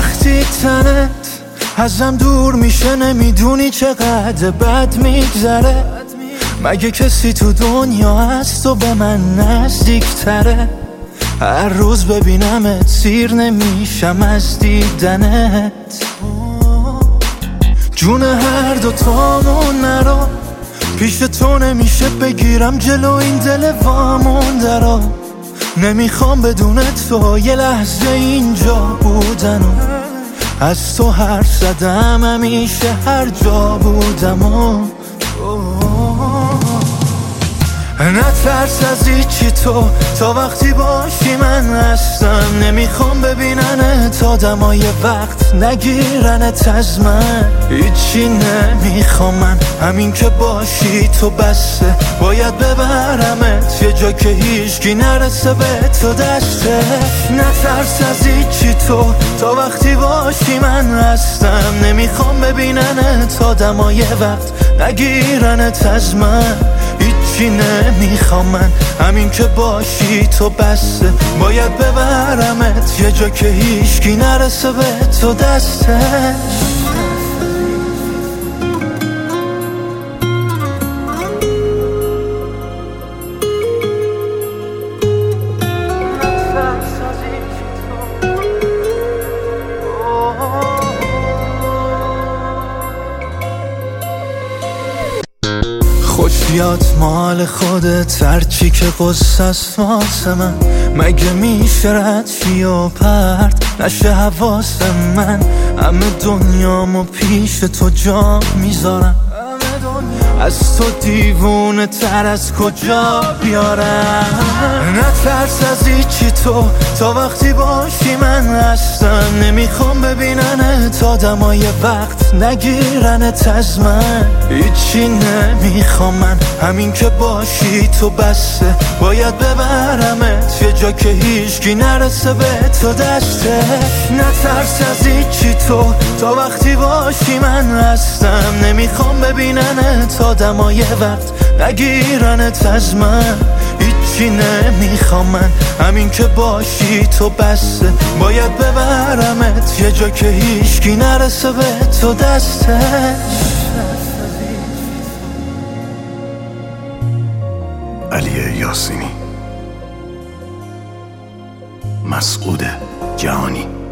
وقتی تنت ازم دور میشه نمیدونی چقدر بد میگذره. مگه کسی تو دنیا هست و به من نزدیکتره؟ هر روز ببینمت سیر نمیشم از دیدنت. جون هر دوتامون نرو، پیش تو نمیشه بگیرم جلو این دل وامونده رو. نمیخوام بدون تو یه لحظه اینجا بودن و از تو حرف زدم همیشه هر جا بودم و نترس از هیچی تو تا وقتی باشی من هستم. نمیخوام ببیننت آدمای وقت نگیرنت از من. هیچی نمیخوام من، همین که باشی تو بسه. باید ببرمت یه جا که هیچکی نرسه به تو دسته. نترس از هیچی تو تا وقتی باشی من هستم. نمیخوام ببیننت آدمای وقت نگیرنت از من. هیچی نمیخوام من، همین که باشی تو بسه. باید ببرمت یه جا که هیچکی نرسه به تو دسته. خوش بیاد مال خودت، هرچی که قصه است واسه من. مگه میشه رد شی و پرت نشه حواس من؟ همه دنیامو پیش تو جا میذارم. از تو دیوونه تر از کجا بیارم؟ نترس از هیچی تو تا وقتی باشی من هستم. نمیخوام ببیننت آدمای وقت نگیرنت از من. هیچی نمیخوام من، همین که باشی تو بسه. باید ببرمت یه جا که هیچکی نرسه به تو دسته. نترس از هیچی تو تا وقتی باشی من هستم. نمیخوام ببیننت آدمای وقت نگیرنت از من. هیچی نمیخوام من، همین که باشی تو بسه. باید ببرمت یه جا که هیچکی نرسه به تو دسته. علی یاسینی، مسعود جهانی.